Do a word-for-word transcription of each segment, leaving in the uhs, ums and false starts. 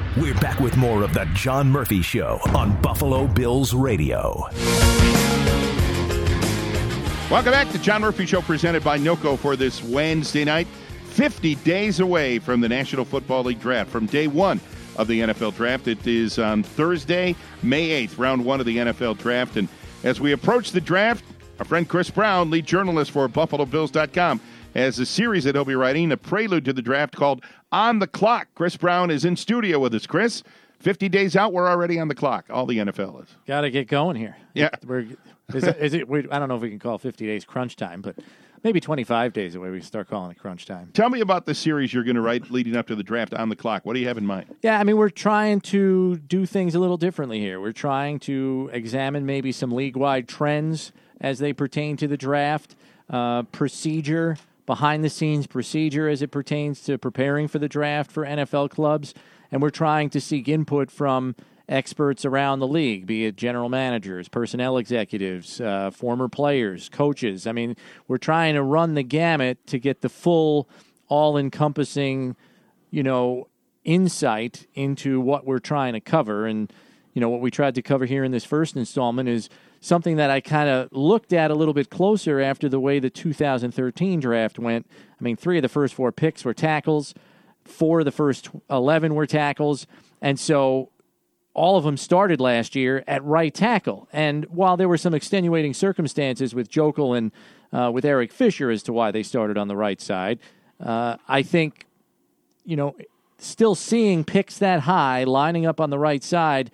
We're back with more of the John Murphy Show on Buffalo Bills Radio. Welcome back to John Murphy Show presented by NOCO for this Wednesday night. fifty days away from the National Football League draft, from day one of the N F L draft. It is on Thursday, May eighth, round one of the N F L draft. And as we approach the draft, our friend Chris Brown, lead journalist for Buffalo Bills dot com, has a series that he'll be writing, a prelude to the draft called On the Clock. Chris Brown is in studio with us. Chris, fifty days out, we're already on the clock. All the N F L is. Got to get going here. Yeah. We're, is it, is it, we, I don't know if we can call fifty days crunch time, but maybe twenty-five days away we can start calling it crunch time. Tell me about the series you're going to write leading up to the draft, On the Clock. What do you have in mind? Yeah, I mean, we're trying to do things a little differently here. We're trying to examine maybe some league-wide trends as they pertain to the draft, uh, procedure, behind-the-scenes procedure as it pertains to preparing for the draft for N F L clubs, and we're trying to seek input from experts around the league, be it general managers, personnel executives, uh, former players, coaches. I mean, we're trying to run the gamut to get the full, all-encompassing, you know, insight into what we're trying to cover. And, you know, what we tried to cover here in this first installment is something that I kind of looked at a little bit closer after the way the two thousand thirteen draft went. I mean, three of the first four picks were tackles, four of the first eleven were tackles, and so all of them started last year at right tackle. And while there were some extenuating circumstances with Jokel and uh, with Eric Fisher as to why they started on the right side, uh, I think, you know, still seeing picks that high lining up on the right side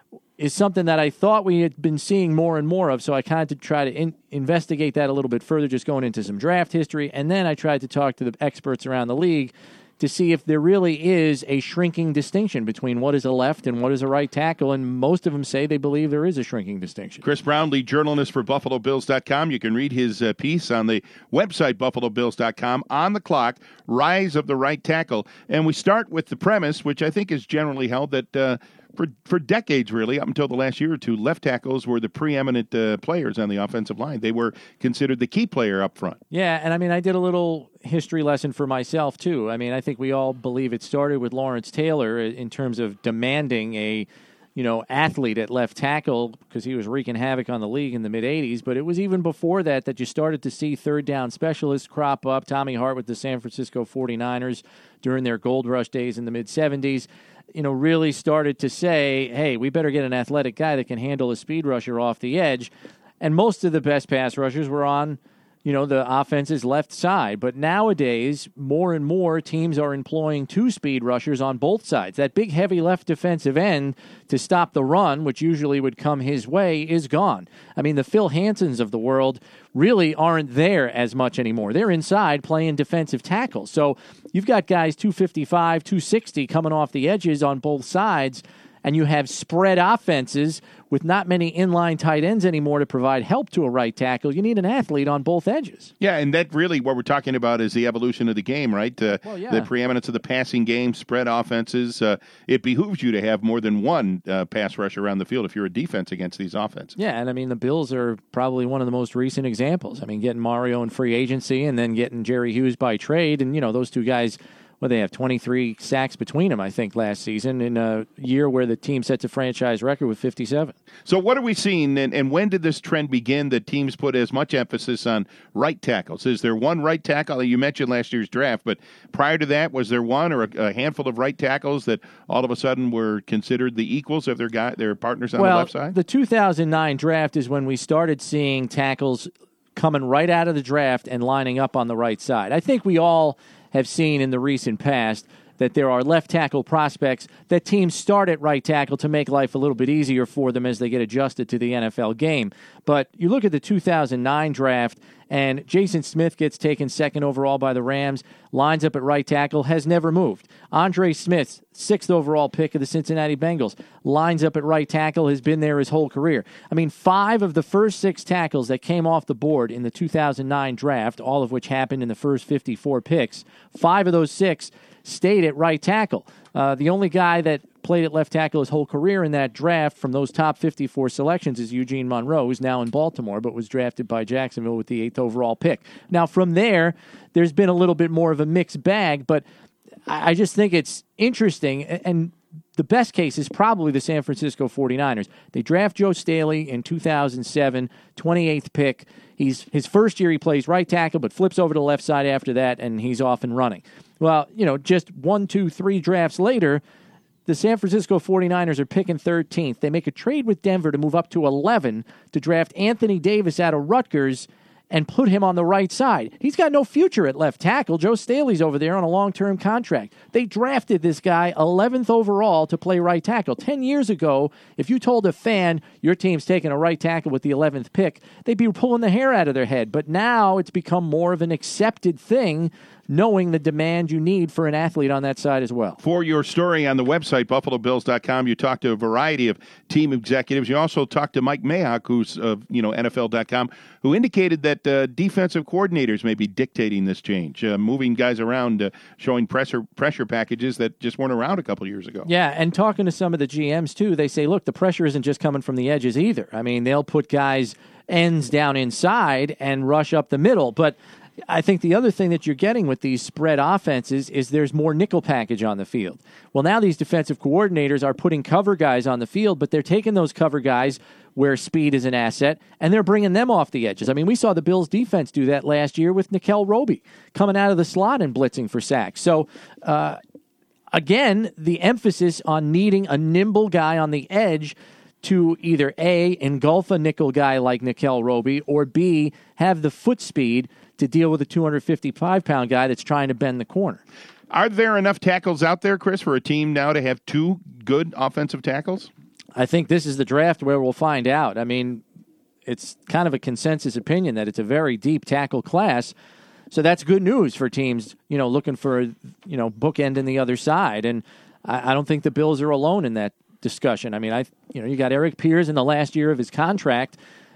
is something that I thought we had been seeing more and more of. So I kind of tried to in- investigate that a little bit further, just going into some draft history. And then I tried to talk to the experts around the league to see if there really is a shrinking distinction between what is a left and what is a right tackle, and most of them say they believe there is a shrinking distinction. Chris Brown, lead journalist for Buffalo Bills dot com. You can read his uh, piece on the website, Buffalo Bills dot com, On the Clock, Rise of the Right Tackle. And we start with the premise, which I think is generally held, that uh, for for decades, really, up until the last year or two, left tackles were the preeminent uh, players on the offensive line. They were considered the key player up front. Yeah, and I mean, I did a little history lesson for myself, too. I mean, I think we all believe it started with Lawrence Taylor in terms of demanding a, you know, athlete at left tackle because he was wreaking havoc on the league in the mid-eighties. But it was even before that that you started to see third-down specialists crop up. Tommy Hart with the San Francisco forty-niners during their gold rush days in the mid-seventies, you know, really started to say, hey, we better get an athletic guy that can handle a speed rusher off the edge. And most of the best pass rushers were on, you know, the offense's left side. But nowadays, more and more teams are employing two speed rushers on both sides. That big, heavy left defensive end to stop the run, which usually would come his way, is gone. I mean, the Phil Hansons of the world really aren't there as much anymore. They're inside playing defensive tackle. So you've got guys two fifty-five, two sixty coming off the edges on both sides, and you have spread offenses with not many inline tight ends anymore to provide help to a right tackle. You need an athlete on both edges. Yeah, and that really what we're talking about is the evolution of the game, right? Uh, well, yeah. The preeminence of the passing game, spread offenses. Uh, it behooves you to have more than one uh, pass rush around the field if you're a defense against these offenses. Yeah, and I mean, the Bills are probably one of the most recent examples. I mean, getting Mario in free agency and then getting Jerry Hughes by trade, and, you know, those two guys, well, they have twenty-three sacks between them, I think, last season in a year where the team sets a franchise record with fifty-seven. So what are we seeing, and, and when did this trend begin that teams put as much emphasis on right tackles? Is there one right tackle? You mentioned last year's draft, but prior to that, was there one or a, a handful of right tackles that all of a sudden were considered the equals of their guy, their partners on well, the left side? The two thousand nine draft is when we started seeing tackles coming right out of the draft and lining up on the right side. I think we all have seen in the recent past that there are left tackle prospects that teams start at right tackle to make life a little bit easier for them as they get adjusted to the N F L game. But you look at the two thousand nine draft, and Jason Smith gets taken second overall by the Rams, lines up at right tackle, has never moved. Andre Smith, sixth overall pick of the Cincinnati Bengals, lines up at right tackle, has been there his whole career. I mean, five of the first six tackles that came off the board in the two thousand nine draft, all of which happened in the first fifty-four picks, five of those six stayed at right tackle. Uh, the only guy that played at left tackle his whole career in that draft from those top fifty-four selections is Eugene Monroe, who's now in Baltimore, but was drafted by Jacksonville with the eighth overall pick. Now, from there, there's been a little bit more of a mixed bag, but I just think it's interesting. And the best case is probably the San Francisco forty-niners. They draft Joe Staley in two thousand seven, twenty-eighth pick. He's his first year he plays right tackle, but flips over to the left side after that, and he's off and running. Well, you know, just one, two, three drafts later, the San Francisco forty-niners are picking thirteenth. They make a trade with Denver to move up to eleven to draft Anthony Davis out of Rutgers and put him on the right side. He's got no future at left tackle. Joe Staley's over there on a long-term contract. They drafted this guy eleventh overall to play right tackle. Ten years ago, if you told a fan your team's taking a right tackle with the eleventh pick, they'd be pulling the hair out of their head. But now it's become more of an accepted thing, knowing the demand you need for an athlete on that side as well. For your story on the website, buffalo bills dot com, you talked to a variety of team executives. You also talked to Mike Mayock, who's of you know N F L dot com, who indicated that uh, defensive coordinators may be dictating this change, uh, moving guys around, uh, showing pressure pressure packages that just weren't around a couple years ago. Yeah, and talking to some of the G Ms, too, they say, look, the pressure isn't just coming from the edges either. I mean, they'll put guys ends down inside and rush up the middle, but I think the other thing that you're getting with these spread offenses is there's more nickel package on the field. Well, now these defensive coordinators are putting cover guys on the field, but they're taking those cover guys where speed is an asset, and they're bringing them off the edges. I mean, we saw the Bills' defense do that last year with Nickel Roby coming out of the slot and blitzing for sacks. So, uh, again, the emphasis on needing a nimble guy on the edge to either A, engulf a nickel guy like Nickel Roby, or B, have the foot speed to deal with a two hundred fifty-five pound guy that's trying to bend the corner. Are there enough tackles out there, Chris, for a team now to have two good offensive tackles? I think this is the draft where we'll find out. I mean, it's kind of a consensus opinion that it's a very deep tackle class. So that's good news for teams, you know, looking for, you know, bookend in the other side. And I, I don't think the Bills are alone in that discussion. I mean, I, you know, you got Eric Pierce in the last year of his contract,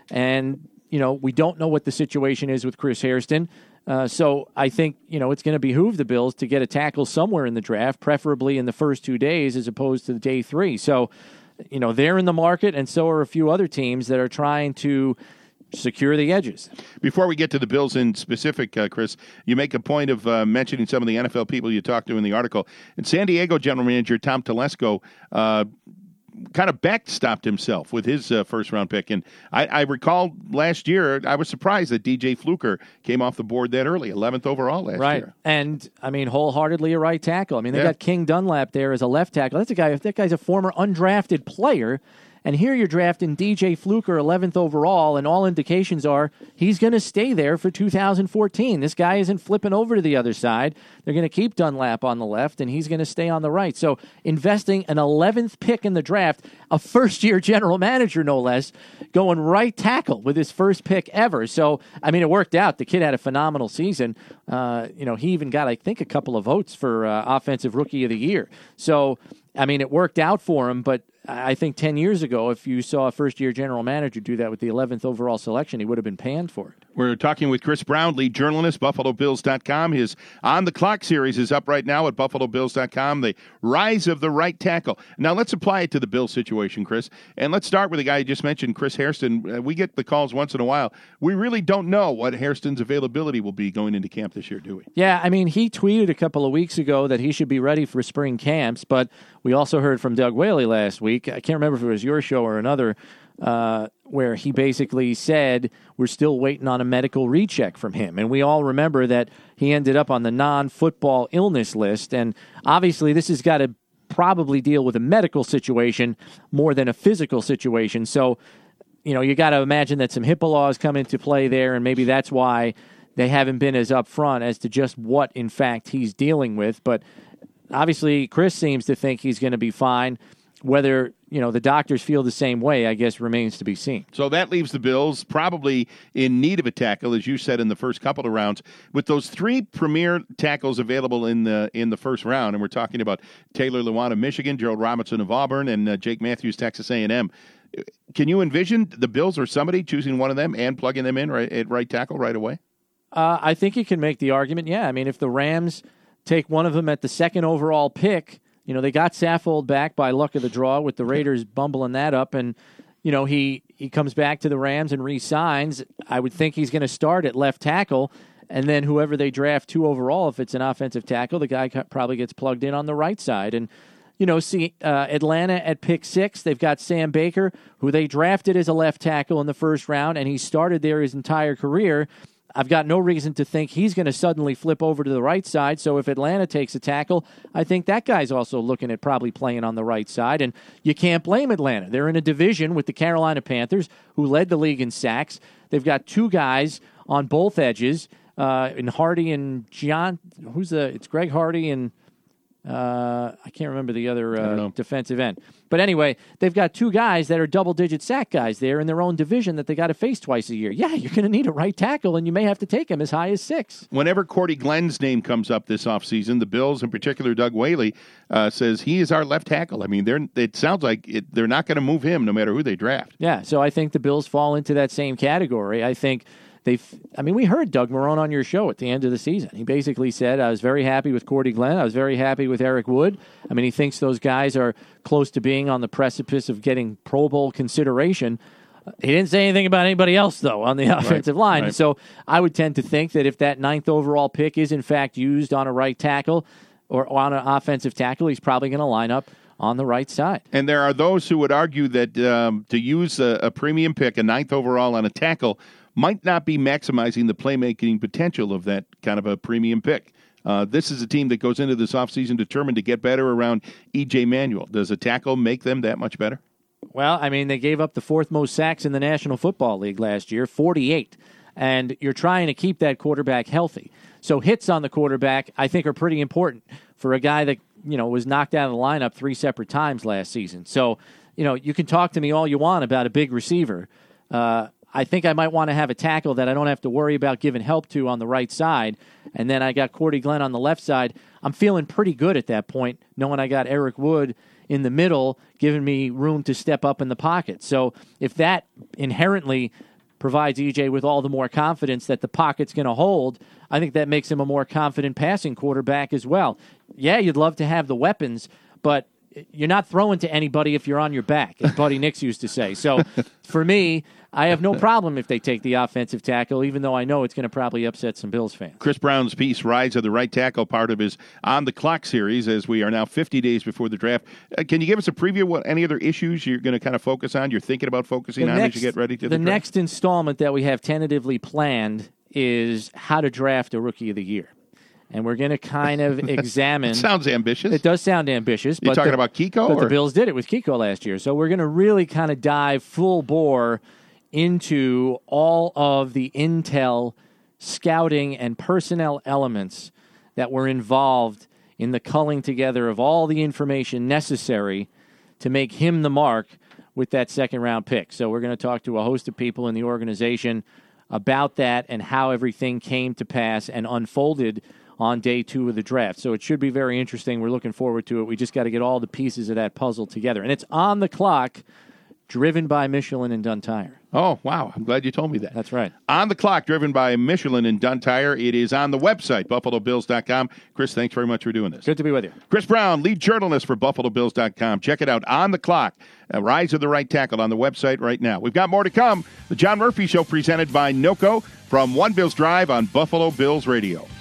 and you know, we don't know what the situation is with Chris Hairston. Uh, so I think, you know, it's going to behoove the Bills to get a tackle somewhere in the draft, preferably in the first two days as opposed to day three. So, you know, they're in the market, and so are a few other teams that are trying to secure the edges. Before we get to the Bills in specific, uh, Chris, you make a point of uh, mentioning some of the N F L people you talked to in the article. And San Diego general manager Tom Telesco uh, kind of backstopped himself with his uh, first-round pick. And I, I recall last year, I was surprised that D J Fluker came off the board that early, eleventh overall last right. year. Right, and, I mean, wholeheartedly a right tackle. I mean, they yeah. got King Dunlap there as a left tackle. That's a guy. That guy's a former undrafted player. And here you're drafting D J Fluker, eleventh overall, and all indications are he's going to stay there for two thousand fourteen. This guy isn't flipping over to the other side. They're going to keep Dunlap on the left, and he's going to stay on the right. So investing an eleventh pick in the draft, a first-year general manager, no less, going right tackle with his first pick ever. So, I mean, it worked out. The kid had a phenomenal season. Uh, you know, he even got, I think, a couple of votes for uh, Offensive Rookie of the Year. So, I mean, it worked out for him, but I think ten years ago, if you saw a first-year general manager do that with the eleventh overall selection, he would have been panned for it. We're talking with Chris Brown, lead journalist, buffalo bills dot com. His On the Clock series is up right now at buffalo bills dot com, the rise of the right tackle. Now, let's apply it to the Bills situation, Chris. And let's start with the guy you just mentioned, Chris Hairston. Uh, we get the calls once in a while. We really don't know what Hairston's availability will be going into camp this year, do we? Yeah, I mean, he tweeted a couple of weeks ago that he should be ready for spring camps, but we also heard from Doug Whaley last week. I can't remember if it was your show or another, uh, where he basically said we're still waiting on a medical recheck from him. And we all remember that he ended up on the non-football illness list. And obviously this has got to probably deal with a medical situation more than a physical situation. So, you know, you got to imagine that some HIPAA laws come into play there, and maybe that's why they haven't been as upfront as to just what, in fact, he's dealing with. But obviously Chris seems to think he's going to be fine. Whether, you know, the doctors feel the same way, I guess, remains to be seen. So that leaves the Bills probably in need of a tackle, as you said in the first couple of rounds. With those three premier tackles available in the in the first round, and we're talking about Taylor Lewan of Michigan, Gerald Robinson of Auburn, and uh, Jake Matthews, Texas A and M. Can you envision the Bills or somebody choosing one of them and plugging them in right, at right tackle right away? Uh, I think you can make the argument, yeah. I mean, if the Rams take one of them at the second overall pick, you know, they got Saffold back by luck of the draw with the Raiders bumbling that up, and, you know, he, he comes back to the Rams and re-signs. I would think he's going to start at left tackle, and then whoever they draft two overall, if it's an offensive tackle, the guy probably gets plugged in on the right side. And, you know, see uh, Atlanta at pick six. They've got Sam Baker, who they drafted as a left tackle in the first round, and he started there his entire career. I've got no reason to think he's going to suddenly flip over to the right side. So if Atlanta takes a tackle, I think that guy's also looking at probably playing on the right side. And you can't blame Atlanta. They're in a division with the Carolina Panthers, who led the league in sacks. They've got two guys on both edges, uh, in Hardy and John. Who's the? It's Greg Hardy and uh, I can't remember the other uh, defensive end. But anyway, they've got two guys that are double-digit sack guys there in their own division that they got to face twice a year. Yeah, you're going to need a right tackle, and you may have to take him as high as six. Whenever Cordy Glenn's name comes up this offseason, the Bills, in particular Doug Whaley, uh, says he is our left tackle. I mean, they're, it sounds like it, they're not going to move him no matter who they draft. Yeah, so I think the Bills fall into that same category. I think they, I mean, we heard Doug Marrone on your show at the end of the season. He basically said, I was very happy with Cordy Glenn. I was very happy with Eric Wood. I mean, he thinks those guys are close to being on the precipice of getting Pro Bowl consideration. He didn't say anything about anybody else, though, on the offensive right, line. right. So I would tend to think that if that ninth overall pick is, in fact, used on a right tackle or on an offensive tackle, he's probably going to line up on the right side. And there are those who would argue that um, to use a, a premium pick, a ninth overall on a tackle, might not be maximizing the playmaking potential of that kind of a premium pick. Uh, this is a team that goes into this offseason determined to get better around E J Manuel. Does a tackle make them that much better? Well, I mean, they gave up the fourth most sacks in the National Football League last year, forty-eight. And you're trying to keep that quarterback healthy. So hits on the quarterback, I think, are pretty important for a guy that, you know, was knocked out of the lineup three separate times last season. So, you know, you can talk to me all you want about a big receiver. Uh, I think I might want to have a tackle that I don't have to worry about giving help to on the right side. And then I got Cordy Glenn on the left side. I'm feeling pretty good at that point, knowing I got Eric Wood in the middle, giving me room to step up in the pocket. So if that inherently provides E J with all the more confidence that the pocket's going to hold, I think that makes him a more confident passing quarterback as well. Yeah, you'd love to have the weapons, but you're not throwing to anybody if you're on your back, as Buddy Nix used to say. So for me, I have no problem if they take the offensive tackle, even though I know it's going to probably upset some Bills fans. Chris Brown's piece, Rise of the Right Tackle, part of his On the Clock series, as we are now fifty days before the draft. Uh, can you give us a preview of what any other issues you're going to kind of focus on, you're thinking about focusing the on next, as you get ready to the, the draft? next installment that we have tentatively planned is how to draft a Rookie of the Year. And we're going to kind of examine. It sounds ambitious. It does sound ambitious. You're but talking the, about Kiko? But or? the Bills did it with Kiko last year. So we're going to really kind of dive full bore into all of the intel, scouting, and personnel elements that were involved in the culling together of all the information necessary to make him the mark with that second-round pick. So we're going to talk to a host of people in the organization about that and how everything came to pass and unfolded on day two of the draft. So it should be very interesting. We're looking forward to it. We just got to get all the pieces of that puzzle together. And it's On the Clock, driven by Michelin and Dunn Tire. Oh, wow. I'm glad you told me that. That's right. On the Clock, driven by Michelin and Dunn Tire. It is on the website, buffalo bills dot com. Chris, thanks very much for doing this. Good to be with you. Chris Brown, lead journalist for buffalo bills dot com. Check it out. On the Clock, a Rise of the Right Tackle on the website right now. We've got more to come. The John Murphy Show presented by NOCO from One Bills Drive on Buffalo Bills Radio.